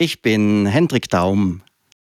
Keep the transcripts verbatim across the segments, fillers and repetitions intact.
Ich bin Hendrik Daum.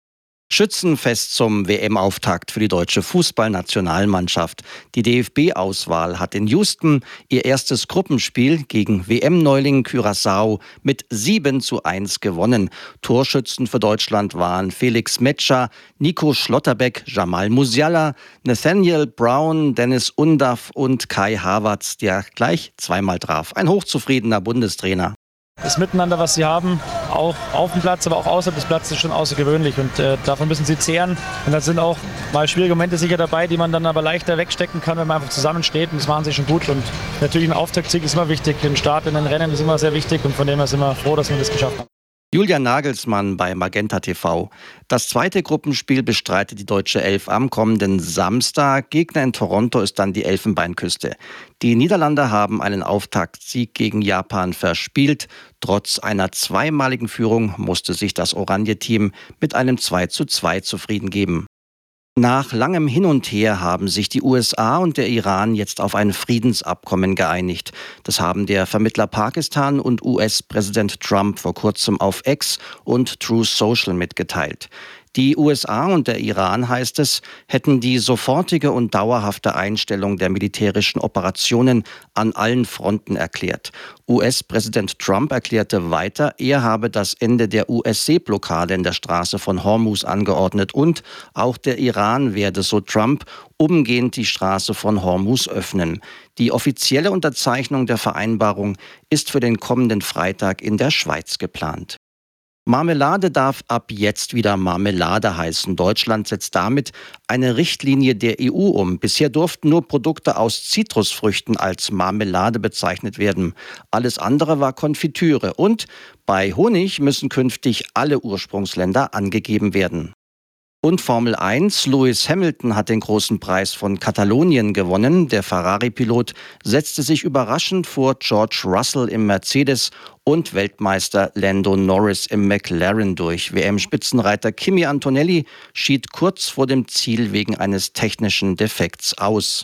Schützenfest zum W M-Auftakt für die deutsche Fußballnationalmannschaft. Die D F B-Auswahl hat in Houston ihr erstes Gruppenspiel gegen W M-Neuling Curaçao mit sieben zu eins gewonnen. Torschützen für Deutschland waren Felix Metscher, Nico Schlotterbeck, Jamal Musiala, Nathaniel Brown, Dennis Undaff und Kai Havertz, der gleich zweimal traf. Ein hochzufriedener Bundestrainer. Das Miteinander, was sie haben, auch auf dem Platz, aber auch außerhalb des Platzes, ist schon außergewöhnlich und äh, davon müssen sie zehren. Und da sind auch mal schwierige Momente sicher dabei, die man dann aber leichter wegstecken kann, wenn man einfach zusammensteht, und das machen sie schon gut. Und natürlich ein Auftaktsieg ist immer wichtig, ein Start in den Rennen ist immer sehr wichtig, und von dem her sind wir froh, dass wir das geschafft haben. Julian Nagelsmann bei Magenta T V. Das zweite Gruppenspiel bestreitet die deutsche Elf am kommenden Samstag. Gegner in Toronto ist dann die Elfenbeinküste. Die Niederlande haben einen Auftaktsieg gegen Japan verspielt. Trotz einer zweimaligen Führung musste sich das Oranje-Team mit einem zwei zu zwei zufrieden geben. Nach langem Hin und Her haben sich die U S A und der Iran jetzt auf ein Friedensabkommen geeinigt. Das haben der Vermittler Pakistan und U S-Präsident Trump vor kurzem auf X und Truth Social mitgeteilt. Die U S A und der Iran, heißt es, hätten die sofortige und dauerhafte Einstellung der militärischen Operationen an allen Fronten erklärt. U S-Präsident Trump erklärte weiter, er habe das Ende der U S-Seeblockade in der Straße von Hormuz angeordnet und auch der Iran werde, so Trump, umgehend die Straße von Hormuz öffnen. Die offizielle Unterzeichnung der Vereinbarung ist für den kommenden Freitag in der Schweiz geplant. Marmelade darf ab jetzt wieder Marmelade heißen. Deutschland setzt damit eine Richtlinie der E U um. Bisher durften nur Produkte aus Zitrusfrüchten als Marmelade bezeichnet werden. Alles andere war Konfitüre. Und bei Honig müssen künftig alle Ursprungsländer angegeben werden. Und Formel eins, Lewis Hamilton hat den großen Preis von Katalonien gewonnen. Der Ferrari-Pilot setzte sich überraschend vor George Russell im Mercedes und Weltmeister Lando Norris im McLaren durch. W M-Spitzenreiter Kimi Antonelli schied kurz vor dem Ziel wegen eines technischen Defekts aus.